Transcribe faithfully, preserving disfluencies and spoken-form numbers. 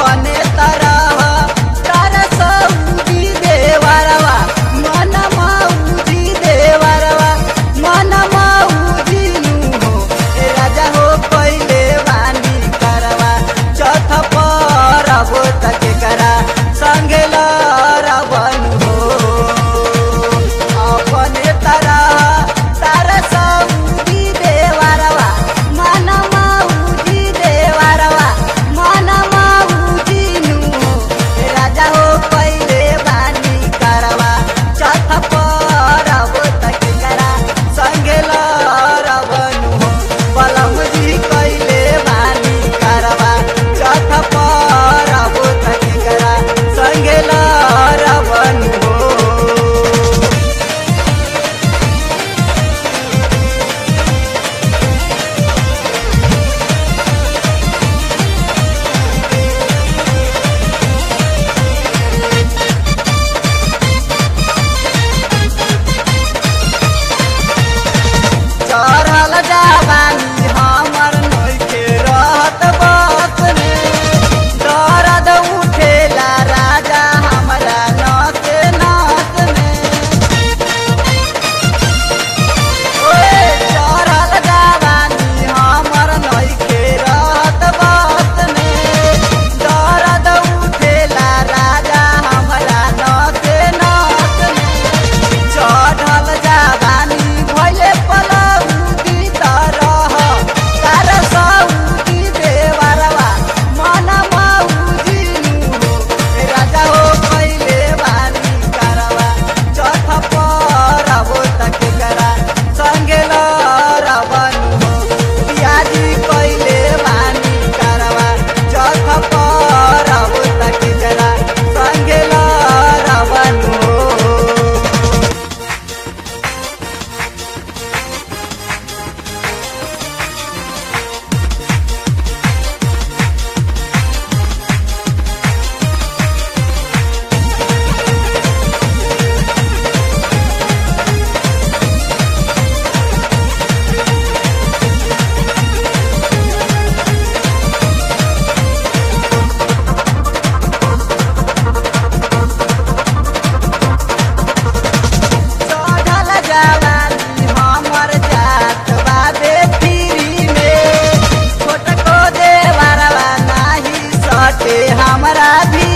अपने तरह तार सऊदी देवरवा मन मऊजी देवरवा मन मऊजी नु हो ए राजा हो पहिले वानी करवा चौथ पर अब तक करा संगे लरवन हो अपने तरह तार सऊदी देवरवा मन मऊजी देवरवा मन मऊजी नु हो ए राजा हो पहिले वानी करवा चौथ पर अब तक करा संगे लरवन हो बलम जी कैले वानी करवा चौथ पर अब तक करा संगे लरवन हो चढ़ल जवानी हमर नइखे रहत बस में दर्द उठेला राजा हमरा नसे नस में ओए चढ़ल जवानी हमर नइखे रहत बस में दर्द उठेला राजा हमरा नसे नस में चढ़ल जवानी भइले पलौदी तरह तार सऊदी देवरवा मन मऊजी नु हो ए राजा हो पहिले वानी करवा चौथ पर अब तक करा संगे लरवन हो पियाजी पहिले वानी करवा चौथ पर अब तक करा संगे लरवन हो चढ़ल जवानी हमर जात बाबे फिरी में छोटको देवरवा नाही सटे हमरा भी